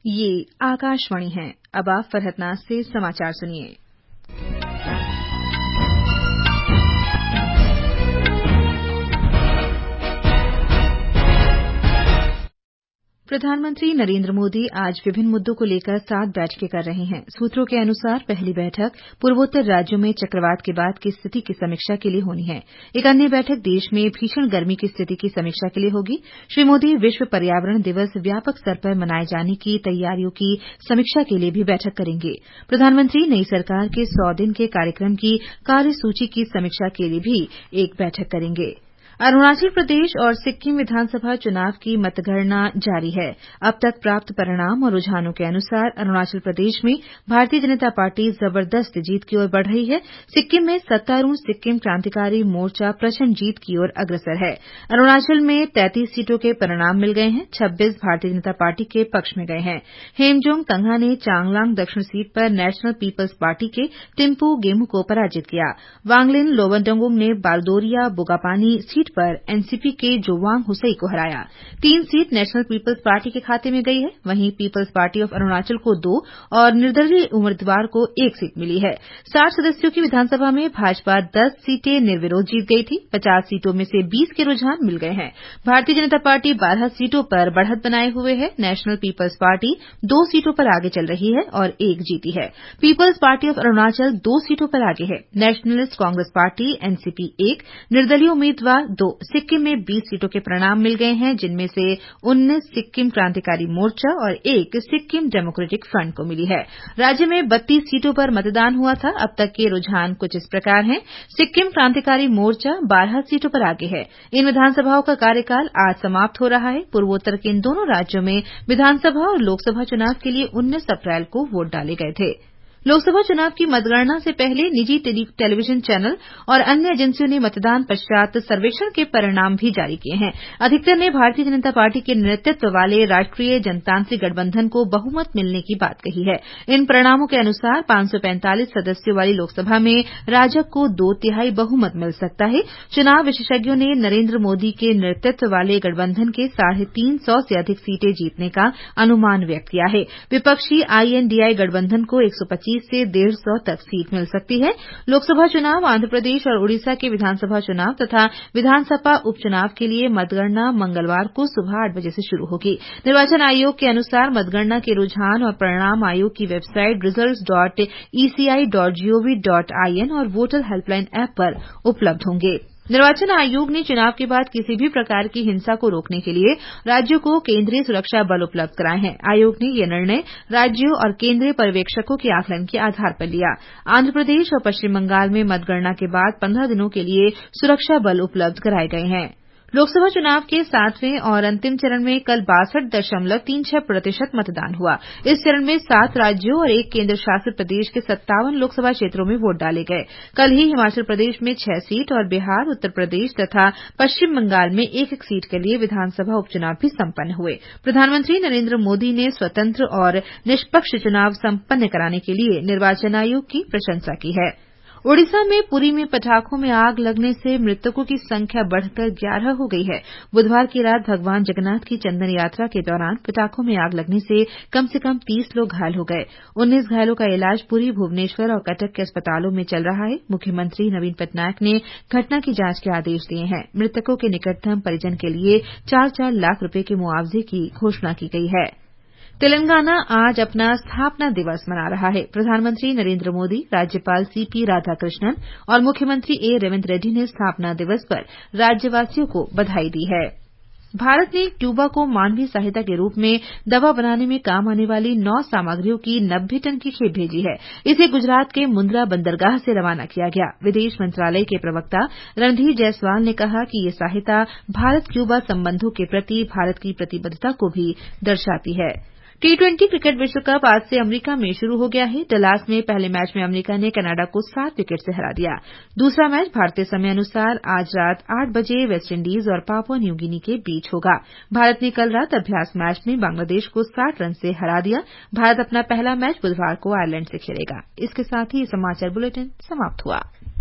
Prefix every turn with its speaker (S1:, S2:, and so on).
S1: ये आकाशवाणी है। अब आप फरहतनाज से समाचार सुनिए। प्रधानमंत्री नरेंद्र मोदी आज विभिन्न मुद्दों को लेकर 7 बैठकें कर रहे हैं। सूत्रों के अनुसार पहली बैठक पूर्वोत्तर राज्यों में चक्रवात के बाद की स्थिति की समीक्षा के लिए होनी है। एक अन्य बैठक देश में भीषण गर्मी की स्थिति की समीक्षा के लिए होगी। श्री मोदी विश्व पर्यावरण दिवस व्यापक स्तर पर मनाए जाने की तैयारियों की समीक्षा के लिए भी बैठक करेंगे। प्रधानमंत्री नई सरकार के 100 दिन के कार्यक्रम की कार्यसूची की समीक्षा के लिए भी एक बैठक करेंगे। अरुणाचल प्रदेश और सिक्किम विधानसभा चुनाव की मतगणना जारी है। अब तक प्राप्त परिणाम और रुझानों के अनुसार अरुणाचल प्रदेश में भारतीय जनता पार्टी जबरदस्त जीत की ओर बढ़ रही है। सिक्किम में सत्तारूढ़ सिक्किम क्रांतिकारी मोर्चा प्रचंड जीत की ओर अग्रसर है। अरुणाचल में 33 सीटों के परिणाम मिल गए हैं। 26 भारतीय जनता पार्टी के पक्ष में गए हैं। हेमजोंग तंगा ने चांगलांग दक्षिण सीट पर नेशनल पीपल्स पार्टी के टिम्पू गेमू को पराजित किया। वांगलिन लोवरडंगोंग ने बारदोरिया बोगापानी सीट पर एनसीपी के जोवांग हुसई को हराया। 3 सीट नेशनल पीपल्स पार्टी के खाते में गई है। वहीं पीपल्स पार्टी ऑफ अरुणाचल को 2 और निर्दलीय उम्मीदवार को 1 सीट मिली है। 60 सदस्यों की विधानसभा में भाजपा 10 सीटें निर्विरोध जीत गई थी। 50 सीटों में से 20 के रुझान मिल गए हैं। भारतीय जनता पार्टी 12 सीटों पर बढ़त बनाए हुए है। नेशनल पीपल्स पार्टी 2 सीटों पर आगे चल रही है और 1 जीती है। पीपल्स पार्टी ऑफ अरुणाचल 2 सीटों पर आगे है। नेशनलिस्ट कांग्रेस पार्टी एनसीपी 1, निर्दलीय उम्मीदवार 2। सिक्किम में 20 सीटों के परिणाम मिल गए हैं, जिनमें से 19 सिक्किम क्रांतिकारी मोर्चा और 1 सिक्किम डेमोक्रेटिक फ्रंट को मिली है। राज्य में 32 सीटों पर मतदान हुआ था। अब तक के रुझान कुछ इस प्रकार हैं। सिक्किम क्रांतिकारी मोर्चा 12 सीटों पर आगे है। इन विधानसभाओं का कार्यकाल आज समाप्त हो रहा है। पूर्वोत्तर के इन दोनों राज्यों में विधानसभा और लोकसभा चुनाव के लिए 19 अप्रैल को वोट डाले गए थे। लोकसभा चुनाव की मतगणना से पहले निजी टेलीविजन चैनल और अन्य एजेंसियों ने मतदान पश्चात सर्वेक्षण के परिणाम भी जारी किए हैं। अधिकतर ने भारतीय जनता पार्टी के नेतृत्व वाले राष्ट्रीय जनतांत्रिक गठबंधन को बहुमत मिलने की बात कही है। इन परिणामों के अनुसार 545 सदस्यों वाली लोकसभा में राजग को 2/3 बहुमत मिल सकता है। चुनाव विशेषज्ञों ने नरेंद्र मोदी के नेतृत्व वाले गठबंधन के 350 से अधिक सीटें जीतने का अनुमान व्यक्त किया है। विपक्षी आईएनडीआई गठबंधन को 125 से 150 तक सीट मिल सकती है। लोकसभा चुनाव, आंध्र प्रदेश और ओडिशा के विधानसभा चुनाव तथा विधानसभा उपचुनाव के लिए मतगणना मंगलवार को सुबह 8 बजे से शुरू होगी। निर्वाचन आयोग के अनुसार मतगणना के रुझान और परिणाम आयोग की वेबसाइट results.eci.gov.in और वोटर हेल्पलाइन ऐप पर उपलब्ध होंगे। निर्वाचन आयोग ने चुनाव के बाद किसी भी प्रकार की हिंसा को रोकने के लिए राज्यों को केंद्रीय सुरक्षा बल उपलब्ध कराए हैं। आयोग ने यह निर्णय राज्यों और केंद्रीय पर्यवेक्षकों के आकलन के आधार पर लिया। आंध्र प्रदेश और पश्चिम बंगाल में मतगणना के बाद 15 दिनों के लिए सुरक्षा बल उपलब्ध कराए गए हैं। लोकसभा चुनाव के 7वें और अंतिम चरण में कल 62.36% मतदान हुआ। इस चरण में 7 राज्यों और 1 केंद्र शासित प्रदेश के 57 लोकसभा क्षेत्रों में वोट डाले गए। कल ही हिमाचल प्रदेश में 6 सीट और बिहार, उत्तर प्रदेश तथा पश्चिम बंगाल में 1-1 सीट के लिए विधानसभा उपचुनाव भी संपन्न हुए। प्रधानमंत्री नरेंद्र मोदी ने स्वतंत्र और निष्पक्ष चुनाव संपन्न कराने के लिए निर्वाचन आयोग की प्रशंसा की है। ओडिशा में पुरी में पटाखों में आग लगने से मृतकों की संख्या बढ़कर 11 हो गई है। बुधवार की रात भगवान जगन्नाथ की चंदन यात्रा के दौरान पटाखों में आग लगने से कम 30 लोग घायल हो गए। 19 घायलों का इलाज पुरी, भुवनेश्वर और कटक के अस्पतालों में चल रहा है। मुख्यमंत्री नवीन पटनायक ने घटना की जांच के आदेश दिए हैं। मृतकों के निकटतम परिजन के लिए 4-4 लाख रुपए के मुआवजे की घोषणा की गई है। तेलंगाना आज अपना स्थापना दिवस मना रहा है। प्रधानमंत्री नरेंद्र मोदी, राज्यपाल सीपी राधाकृष्णन और मुख्यमंत्री ए रेवंत रेड्डी ने स्थापना दिवस पर राज्यवासियों को बधाई दी है। भारत ने क्यूबा को मानवीय सहायता के रूप में दवा बनाने में काम आने वाली 9 सामग्रियों की 90 टन की खेप भेजी है। इसे गुजरात के मुंद्रा बंदरगाह से रवाना किया गया। विदेश मंत्रालय के प्रवक्ता रणधीर जायसवाल ने कहा कि ये सहायता भारत क्यूबा संबंधों के प्रति भारत की प्रतिबद्धता को भी दर्शाती है। T20 क्रिकेट विश्व कप आज से अमेरिका में शुरू हो गया है। डलास में पहले मैच में अमेरिका ने कनाडा को 7 विकेट से हरा दिया। दूसरा मैच भारतीय समय अनुसार आज रात 8 बजे वेस्टइंडीज और पापुआ न्यू गिनी के बीच होगा। भारत ने कल रात अभ्यास मैच में बांग्लादेश को 60 रन से हरा दिया। भारत अपना पहला मैच बुधवार को आयरलैंड से खेलेगा। इसके साथ ही समाचार बुलेटिन समाप्त हुआ।